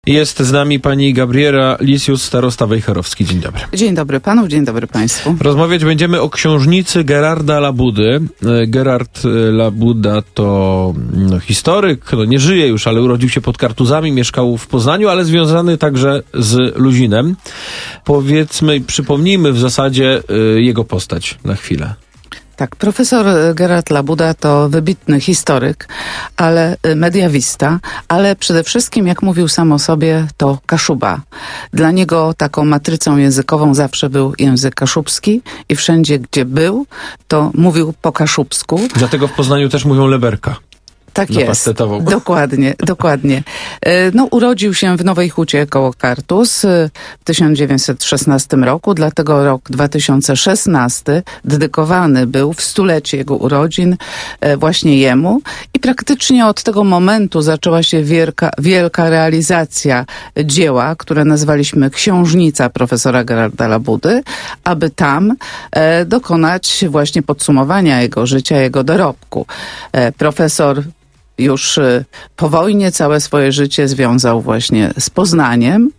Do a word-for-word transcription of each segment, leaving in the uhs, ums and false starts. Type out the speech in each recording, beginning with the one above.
Jest z nami pani Gabriela Lisius, starosta wejherowski. Dzień dobry. Dzień dobry panu, dzień dobry państwu. Rozmawiać będziemy o książnicy Gerarda Labudy. Gerard Labuda to no, historyk, no, nie żyje już, ale urodził się pod Kartuzami, mieszkał w Poznaniu, ale związany także z Luzinem. Powiedzmy i przypomnijmy w zasadzie y, jego postać na chwilę. Tak, profesor Gerard Labuda to wybitny historyk, ale mediawista, ale przede wszystkim, jak mówił sam o sobie, to Kaszuba. Dla niego taką matrycą językową zawsze był język kaszubski i wszędzie, gdzie był, to mówił po kaszubsku. Dlatego w Poznaniu też mówią leberka. Tak jest, dokładnie, dokładnie. No, urodził się w Nowej Hucie koło Kartuz w tysiąc dziewięćset szesnastym roku, dlatego rok dwa tysiące szesnasty dedykowany był w stulecie jego urodzin właśnie jemu i praktycznie od tego momentu zaczęła się wielka, wielka realizacja dzieła, które nazwaliśmy Książnica profesora Gerarda Labudy, aby tam e, dokonać właśnie podsumowania jego życia, jego dorobku. E, profesor już po wojnie całe swoje życie związał właśnie z Poznaniem,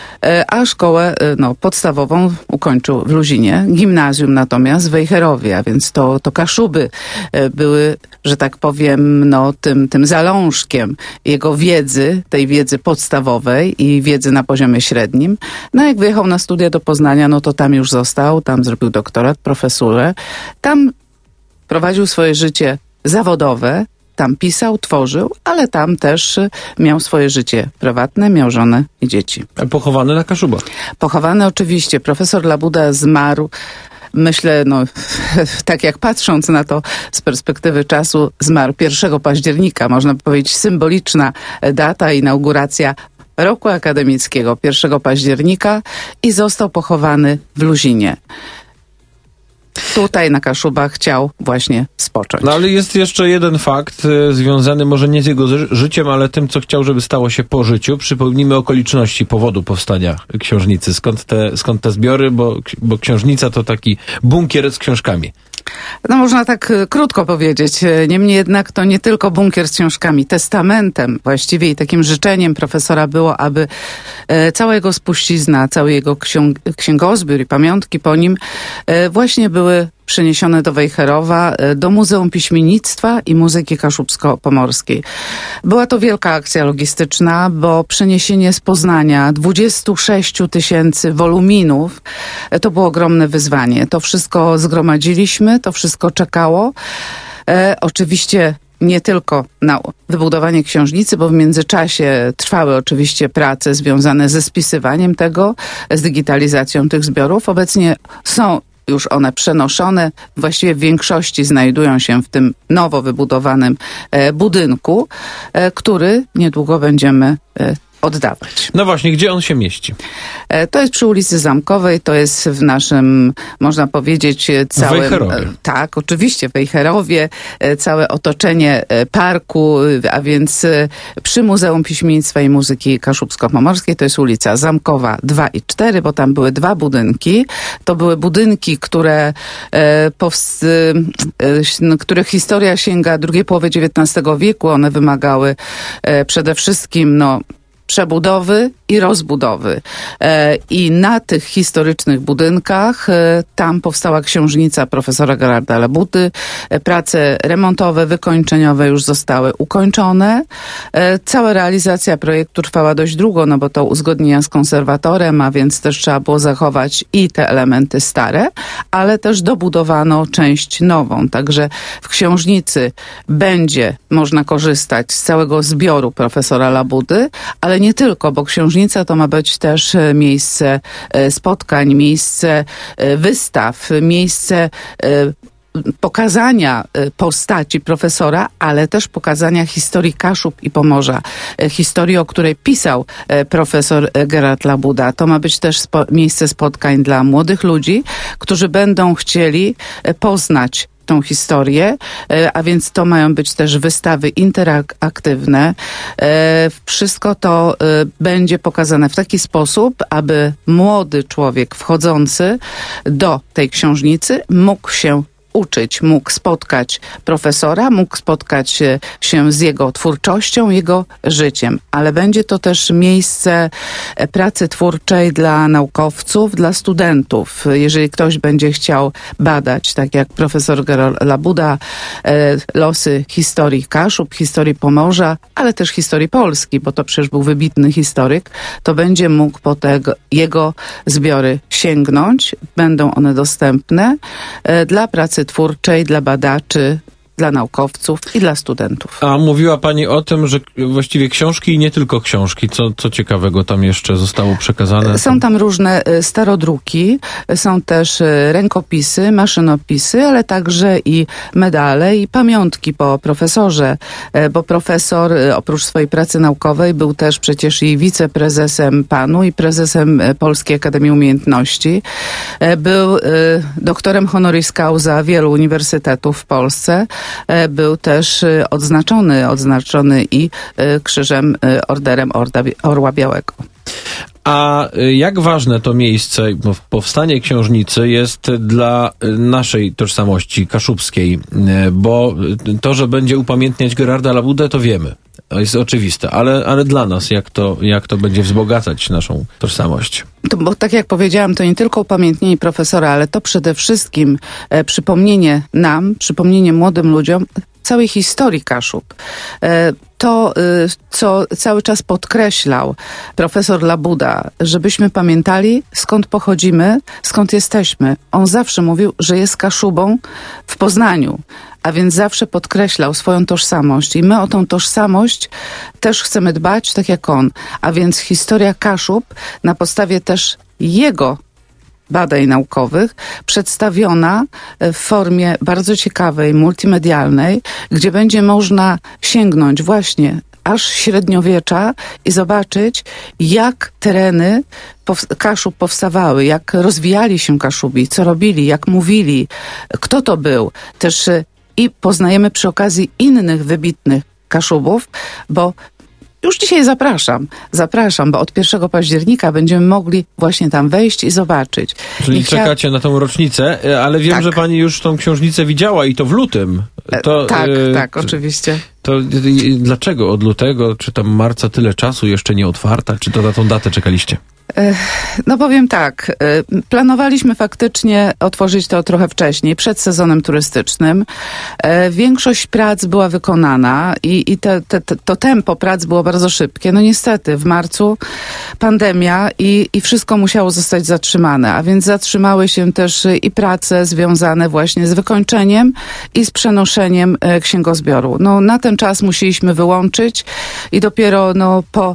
a szkołę no, podstawową ukończył w Luzinie, gimnazjum natomiast w Wejherowie, a więc to, to Kaszuby były, że tak powiem, no, tym, tym zalążkiem jego wiedzy, tej wiedzy podstawowej i wiedzy na poziomie średnim. No jak wyjechał na studia do Poznania, no to tam już został, tam zrobił doktorat, profesurę, tam prowadził swoje życie zawodowe, tam pisał, tworzył, ale tam też miał swoje życie prywatne, miał żonę i dzieci. A pochowany na Kaszubach? Pochowany oczywiście. Profesor Labuda zmarł, myślę, no tak jak patrząc na to z perspektywy czasu, zmarł pierwszego października, można powiedzieć symboliczna data, inauguracja roku akademickiego, pierwszego października i został pochowany w Luzinie. Tutaj na Kaszubach chciał właśnie spocząć. No ale jest jeszcze jeden fakt y, związany może nie z jego zy- życiem, ale tym, co chciał, żeby stało się po życiu. Przypomnijmy okoliczności powodu powstania książnicy. Skąd te, skąd te zbiory, bo, bo książnica to taki bunkier z książkami. No można tak krótko powiedzieć. Niemniej jednak to nie tylko bunkier z książkami. Testamentem właściwie i takim życzeniem profesora było, aby e, cała jego spuścizna, cały jego ksiąg- księgozbiór i pamiątki po nim e, właśnie były przeniesione do Wejherowa, do Muzeum Piśmiennictwa i Muzyki Kaszubsko-Pomorskiej. Była to wielka akcja logistyczna, bo przeniesienie z Poznania dwudziestu sześciu tysięcy woluminów to było ogromne wyzwanie. To wszystko zgromadziliśmy, to wszystko czekało. E, oczywiście nie tylko na wybudowanie książnicy, bo w międzyczasie trwały oczywiście prace związane ze spisywaniem tego, z digitalizacją tych zbiorów. Obecnie są już one przenoszone, właściwie w większości znajdują się w tym nowo wybudowanym e, budynku, e, który niedługo będziemy e, oddawać. No właśnie, gdzie on się mieści? E, to jest przy ulicy Zamkowej, to jest w naszym, można powiedzieć, całym... W Wejherowie. E, tak, oczywiście w Wejherowie, e, całe otoczenie e, parku, a więc e, przy Muzeum Piśmiennictwa i Muzyki Kaszubsko-Pomorskiej, to jest ulica Zamkowa dwa i cztery, bo tam były dwa budynki. To były budynki, które e, powst- e, których historia sięga drugiej połowy dziewiętnastego wieku. One wymagały e, przede wszystkim, no, przebudowy i rozbudowy. E, I na tych historycznych budynkach e, tam powstała książnica profesora Gerarda Labudy. E, prace remontowe, wykończeniowe już zostały ukończone. E, cała realizacja projektu trwała dość długo, no bo to uzgodnienia z konserwatorem, a więc też trzeba było zachować i te elementy stare, ale też dobudowano część nową. Także w książnicy będzie można korzystać z całego zbioru profesora Labudy, ale nie tylko, bo książnica to ma być też miejsce spotkań, miejsce wystaw, miejsce pokazania postaci profesora, ale też pokazania historii Kaszub i Pomorza. Historii, o której pisał profesor Gerard Labuda. To ma być też spo- miejsce spotkań dla młodych ludzi, którzy będą chcieli poznać tą historię, a więc to mają być też wystawy interaktywne. Wszystko to będzie pokazane w taki sposób, aby młody człowiek wchodzący do tej książnicy mógł się uczyć, mógł spotkać profesora, mógł spotkać się z jego twórczością, jego życiem, ale będzie to też miejsce pracy twórczej dla naukowców, dla studentów. Jeżeli ktoś będzie chciał badać, tak jak profesor Gerard Labuda, losy historii Kaszub, historii Pomorza, ale też historii Polski, bo to przecież był wybitny historyk, to będzie mógł po tego, jego zbiory sięgnąć. Będą one dostępne dla pracy twórczej, dla badaczy, dla naukowców i dla studentów. A mówiła pani o tym, że właściwie książki i nie tylko książki. Co, co ciekawego tam jeszcze zostało przekazane? Są tam różne starodruki, są też rękopisy, maszynopisy, ale także i medale i pamiątki po profesorze, bo profesor oprócz swojej pracy naukowej był też przecież i wiceprezesem PAN-u i prezesem Polskiej Akademii Umiejętności. Był doktorem honoris causa wielu uniwersytetów w Polsce. Był też odznaczony, odznaczony i krzyżem, orderem Orła Białego. A jak ważne to miejsce, powstanie książnicy jest dla naszej tożsamości kaszubskiej? Bo to, że będzie upamiętniać Gerarda Labudę, to wiemy. To jest oczywiste, ale, ale dla nas, jak to, jak to będzie wzbogacać naszą tożsamość? To, bo tak jak powiedziałam, to nie tylko upamiętnienie profesora, ale to przede wszystkim e, przypomnienie nam, przypomnienie młodym ludziom całej historii Kaszub. E, to, e, co cały czas podkreślał profesor Labuda, żebyśmy pamiętali, skąd pochodzimy, skąd jesteśmy. On zawsze mówił, że jest Kaszubą w Poznaniu, a więc zawsze podkreślał swoją tożsamość i my o tą tożsamość też chcemy dbać, tak jak on. A więc historia Kaszub na podstawie też jego badań naukowych, przedstawiona w formie bardzo ciekawej, multimedialnej, gdzie będzie można sięgnąć właśnie aż średniowiecza i zobaczyć, jak tereny pow- Kaszub powstawały, jak rozwijali się Kaszubi, co robili, jak mówili, kto to był. Też i poznajemy przy okazji innych wybitnych Kaszubów, bo już dzisiaj zapraszam, zapraszam, bo od pierwszego października będziemy mogli właśnie tam wejść i zobaczyć. Czyli I czekacie chcia... na tą rocznicę, ale wiem, tak. że pani już tą książnicę widziała i to w lutym. To, tak, e, tak, oczywiście. To dlaczego od lutego, czy tam marca tyle czasu jeszcze nie otwarta, czy to na tą datę czekaliście? No powiem tak, planowaliśmy faktycznie otworzyć to trochę wcześniej, przed sezonem turystycznym. Większość prac była wykonana i, i te, te, to tempo prac było bardzo szybkie. No niestety w marcu pandemia i, i wszystko musiało zostać zatrzymane, a więc zatrzymały się też i prace związane właśnie z wykończeniem i z przenoszeniem księgozbioru. No na ten czas musieliśmy wyłączyć i dopiero no po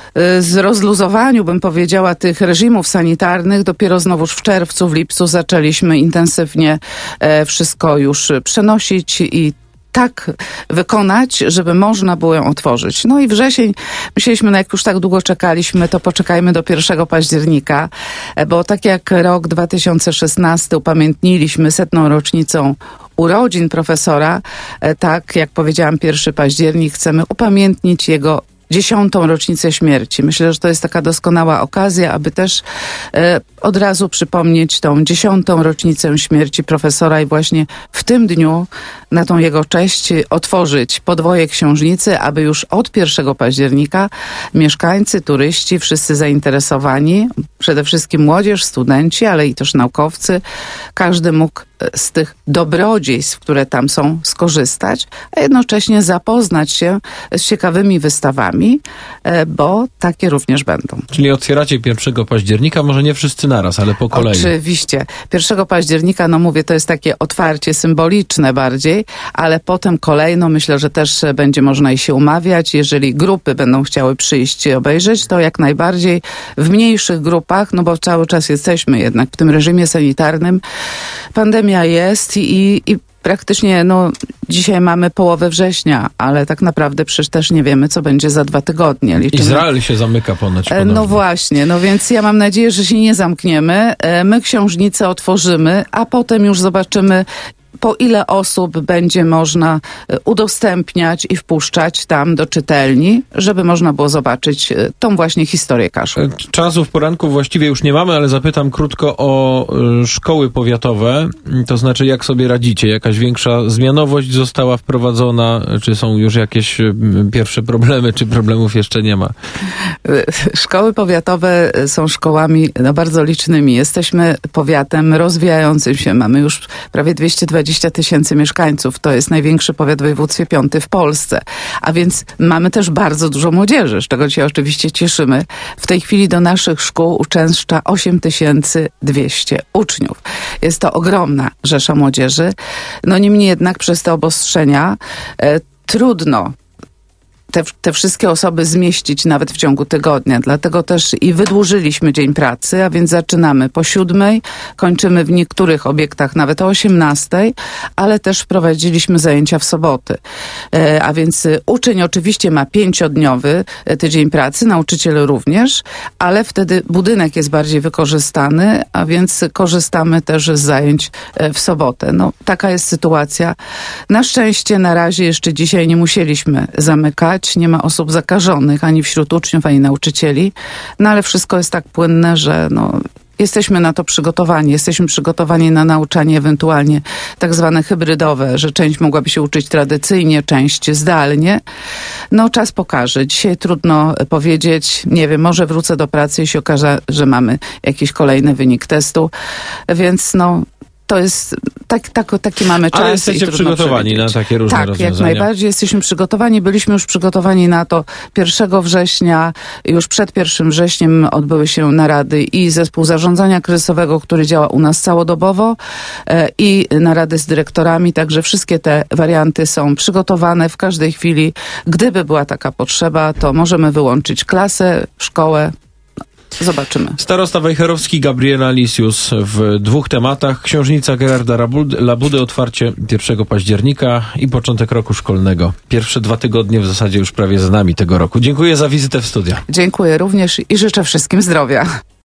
z rozluzowaniu, bym powiedziała, tych reżimów sanitarnych, dopiero znowuż w czerwcu, w lipcu zaczęliśmy intensywnie e, wszystko już przenosić i tak wykonać, żeby można było ją otworzyć. No i wrzesień, myśleliśmy, no jak już tak długo czekaliśmy, to poczekajmy do pierwszego października, bo tak jak rok dwa tysiące szesnasty upamiętniliśmy setną rocznicą urodzin profesora, tak jak powiedziałam, pierwszy październik chcemy upamiętnić jego dziesiątą rocznicę śmierci. Myślę, że to jest taka doskonała okazja, aby też e, od razu przypomnieć tą dziesiątą rocznicę śmierci profesora i właśnie w tym dniu na tą jego cześć otworzyć podwoje książnicy, aby już od pierwszego października mieszkańcy, turyści, wszyscy zainteresowani, przede wszystkim młodzież, studenci, ale i też naukowcy, każdy mógł z tych dobrodziejstw, które tam są, skorzystać, a jednocześnie zapoznać się z ciekawymi wystawami, bo takie również będą. Czyli otwieracie pierwszego października, może nie wszyscy naraz, ale po kolei. Oczywiście. pierwszego października, no mówię, to jest takie otwarcie symboliczne bardziej, ale potem kolejno myślę, że też będzie można i się umawiać. Jeżeli grupy będą chciały przyjść i obejrzeć, to jak najbardziej w mniejszych grupach, no bo cały czas jesteśmy jednak w tym reżimie sanitarnym. Pandemia jest i, i praktycznie, no, dzisiaj mamy połowę września, ale tak naprawdę przecież też nie wiemy, co będzie za dwa tygodnie. Liczymy. Izrael się zamyka ponoć. Ponownie. No właśnie, no więc ja mam nadzieję, że się nie zamkniemy. My książnicę otworzymy, a potem już zobaczymy po ile osób będzie można udostępniać i wpuszczać tam do czytelni, żeby można było zobaczyć tą właśnie historię Kaszub. Czasu w poranku właściwie już nie mamy, ale zapytam krótko o szkoły powiatowe, to znaczy jak sobie radzicie? Jakaś większa zmianowość została wprowadzona? Czy są już jakieś pierwsze problemy, czy problemów jeszcze nie ma? Szkoły powiatowe są szkołami no, bardzo licznymi. Jesteśmy powiatem rozwijającym się. Mamy już prawie dwieście dwadzieścia tysięcy mieszkańców. To jest największy powiat w województwie piąty w Polsce. A więc mamy też bardzo dużo młodzieży, z czego się oczywiście cieszymy. W tej chwili do naszych szkół uczęszcza osiem tysięcy dwieście uczniów. Jest to ogromna rzesza młodzieży. No niemniej jednak przez te obostrzenia e, trudno Te, te wszystkie osoby zmieścić nawet w ciągu tygodnia. Dlatego też i wydłużyliśmy dzień pracy, a więc zaczynamy po siódmej, kończymy w niektórych obiektach nawet o osiemnastej, ale też wprowadziliśmy zajęcia w soboty. E, a więc uczeń oczywiście ma pięciodniowy tydzień pracy, nauczyciel również, ale wtedy budynek jest bardziej wykorzystany, a więc korzystamy też z zajęć w sobotę. No, taka jest sytuacja. Na szczęście na razie jeszcze dzisiaj nie musieliśmy zamykać. Nie ma osób zakażonych ani wśród uczniów, ani nauczycieli. No ale wszystko jest tak płynne, że no, jesteśmy na to przygotowani. Jesteśmy przygotowani na nauczanie ewentualnie tak zwane hybrydowe, że część mogłaby się uczyć tradycyjnie, część zdalnie. No czas pokaże. Dzisiaj trudno powiedzieć. Nie wiem, może wrócę do pracy i się okaże, że mamy jakiś kolejny wynik testu. Więc no to jest, tak, tak, taki mamy czas. Ale jesteście przygotowani na takie różne tak, rozwiązania? Tak, jak najbardziej jesteśmy przygotowani. Byliśmy już przygotowani na to pierwszego września. Już przed pierwszym wrześniem odbyły się narady i zespół zarządzania kryzysowego, który działa u nas całodobowo, e, i narady z dyrektorami. Także wszystkie te warianty są przygotowane w każdej chwili. Gdyby była taka potrzeba, to możemy wyłączyć klasę, szkołę. Zobaczymy. Starosta wejherowski Gabriela Lisius w dwóch tematach. Książnica Gerarda Labudy, otwarcie pierwszego października i początek roku szkolnego. Pierwsze dwa tygodnie w zasadzie już prawie za nami tego roku. Dziękuję za wizytę w studio. Dziękuję również i życzę wszystkim zdrowia.